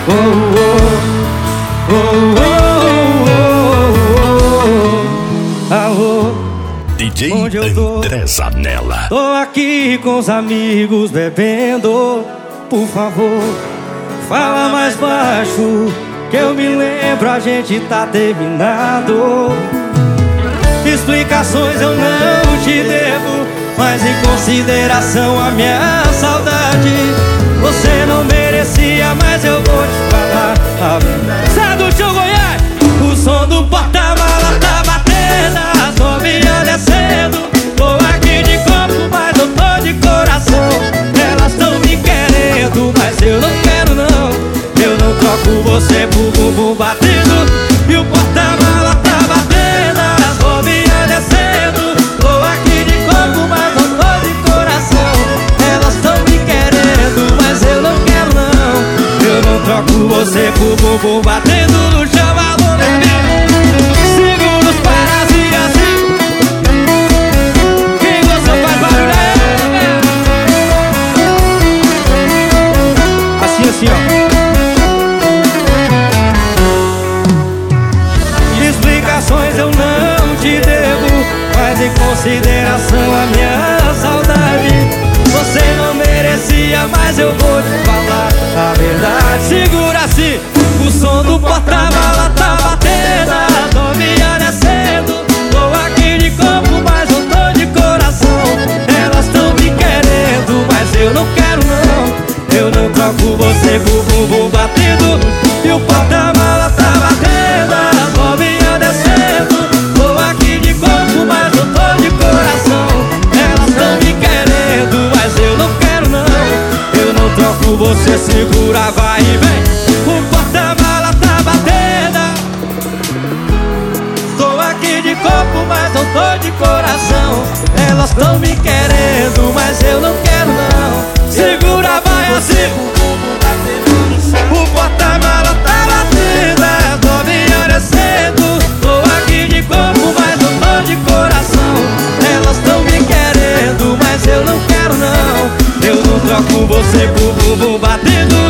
Oh, oh, oh, oh, oh, oh. Alô, DJ onde eu tô? André Zanella. Tô aqui com os amigos bebendo. Por favor, fala mais baixo, que eu me lembro, a gente tá terminado. Explicações eu não te devo, mas em consideração a minha saudade, você não merecia, mas eu vou te falar a verdade. Sai do show, Goiás! O som do porta-mala tá batendo, as novinhas descendo. Tô aqui de corpo, mas eu tô de coração. Elas tão me querendo, mas eu não quero não. Eu não troco você por bumbum batido. E o porta-mala tá batendo, as novinhas descendo. Tô aqui de corpo, mas não tô de coração. Elas tão me querendo, mas eu não quero não. Eu não troco você por bumbum batendo no chão. Alô, bebê, segura os parasitas assim. Quem gostou faz barulho aí, assim, assim, ó. Explicações eu não te devo, mas em consideração a minha saudade, você não merecia, mas eu vou te falar a verdade. Segura assim, o som do porta-mala tá batendo, a novinha descendo. Tô aqui de corpo, mas não tô de coração. Elas tão me querendo, mas eu não quero não. Eu não troco você por bumbum batido. E o porta-mala tá batendo, a novinha descendo. Tô aqui de corpo, mas não tô de coração. Elas tão me querendo, mas eu não quero não. Eu não troco você, segura, vai e vem. O porta-mala tá batendo. Tô aqui de corpo, mas não tô de coração. Elas tão me querendo, mas eu não quero não. Segura, vai assim. O porta-mala tá batendo, as novinhas descendo. Tô aqui de corpo, mas não tô de coração. Elas tão me querendo, mas eu não quero não. Eu não troco você por bumbum batendo.